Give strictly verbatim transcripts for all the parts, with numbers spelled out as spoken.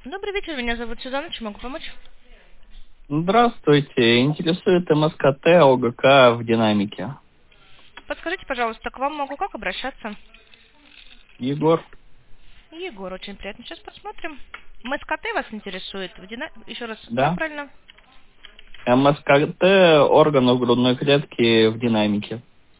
Добрый вечер, меня зовут Сюзанна, чем могу помочь? Здравствуйте. Интересует МСКТ ОГК в динамике. Подскажите, пожалуйста, к вам могу как обращаться? Егор. Егор, очень приятно. Сейчас посмотрим. МСКТ вас интересует? В дина... Еще раз, как Да. правильно? МСКТ органов грудной клетки в динамике.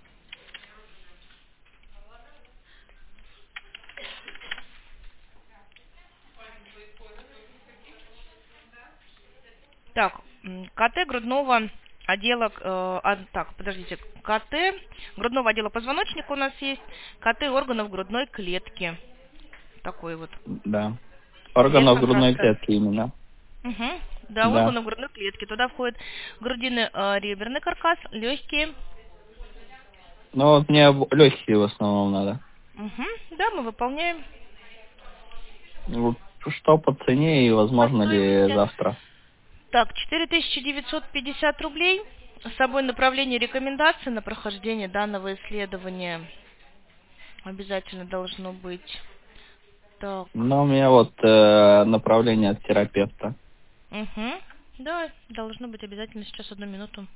Так, м, КТ грудного отдела... э, а, так, подождите. КТ грудного отдела позвоночника у нас есть. КТ органов грудной клетки. Такой вот. Да. Органов Верно, грудной хорошо. клетки именно. Угу. Да, Да. органов грудной клетки. Туда входит грудины, э, реберный каркас, легкие. Но вот мне легкие в основном надо. Угу. Да, мы выполняем. Вот что по цене и По возможно ли стоимости. завтра? Так, четыре тысячи девятьсот пятьдесят рублей. С собой направление рекомендаций на прохождение данного исследования обязательно должно быть. Так, Но у меня вот э, направление от терапевта. угу. Да, должно быть обязательно. Сейчас одну минуту.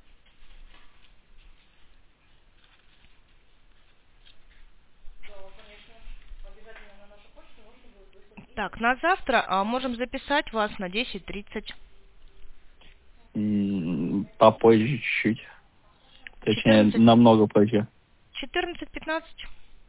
Так, на завтра а, можем записать вас на десять тридцать. М, Попозже чуть-чуть. Точнее, четырнадцать, намного позже. четырнадцать пятнадцать.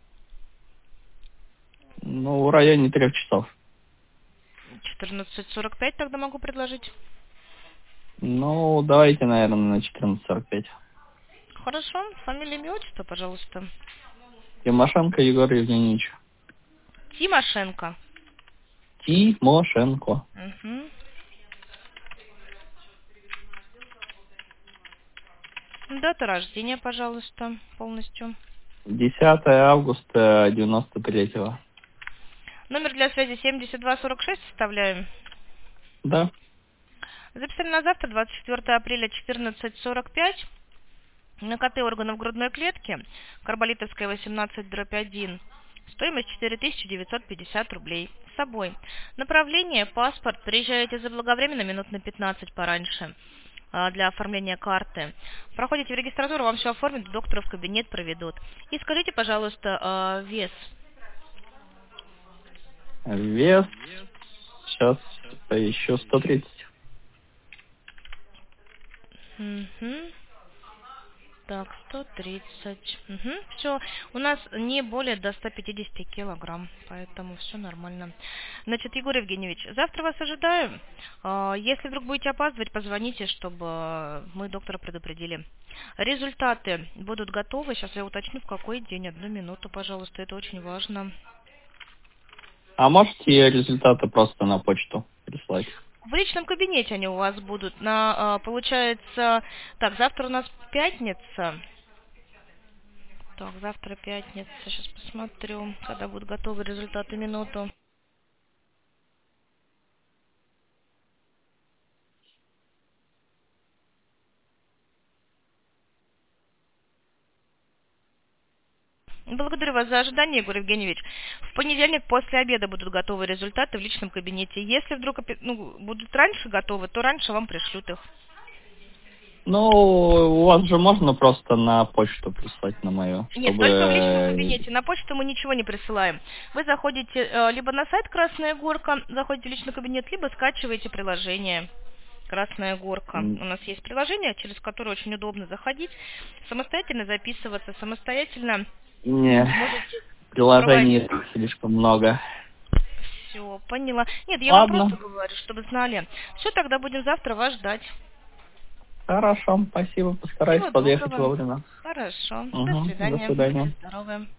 Ну, в районе трех часов. четырнадцать сорок пять тогда могу предложить. Ну, давайте, наверное, на четырнадцать сорок пять. Хорошо. Фамилия, имя, отчество, пожалуйста. Тимошенко Егор Евгеньевич. Тимошенко. Тимошенко. Угу. Дата рождения, пожалуйста, полностью. десятое августа девяносто третьего. Номер для связи семьдесят два сорок шесть составляем. Да. Записали на завтра, двадцать четвёртого апреля, четырнадцать сорок пять. На КТ органов грудной клетки, Карболитовская, восемнадцать дробь один. Стоимость четыре тысячи девятьсот пятьдесят рублей. С собой. Направление, паспорт. Приезжаете заблаговременно, минут на пятнадцать пораньше а, для оформления карты. Проходите в регистратуру, вам все оформят, доктора в кабинет проведут. И скажите, пожалуйста, а, вес. Вес. Сейчас поищу сто тридцать. Угу. Так, сто тридцать. Угу. Все. У нас не более до ста пятидесяти килограмм, поэтому все нормально. Значит, Егор Евгеньевич, завтра вас ожидаю. А, Если вдруг будете опаздывать, позвоните, чтобы мы доктора предупредили. Результаты будут готовы. Сейчас я уточню, в какой день. Одну минуту, пожалуйста, это очень важно. А можете результаты просто на почту прислать? В личном кабинете они у вас будут. На, а, получается, так, завтра у нас пятница. Так, завтра пятница. Сейчас посмотрю, когда будут готовы результаты, минуту. Благодарю вас за ожидание, Егор Евгеньевич. В понедельник после обеда будут готовы результаты в личном кабинете. Если вдруг опи- ну, будут раньше готовы, то раньше вам пришлют их. Ну, у вас же можно просто на почту прислать на мою, Нет, только в личном чтобы... кабинете. На почту мы ничего не присылаем. Вы заходите э, либо на сайт «Красная горка», заходите в личный кабинет, либо скачиваете приложение «Красная горка». м, У нас есть приложение, через которое очень удобно заходить, самостоятельно записываться, самостоятельно Не, можете приложений проводить. слишком много. Все, поняла. Нет, я вам просто Ладно, говорю, чтобы знали. Все, тогда будем завтра вас ждать. хорошо, спасибо, постараюсь Всего подъехать доброго. вовремя. Хорошо. До Угу, до свидания. свидания. Будьте здоровы.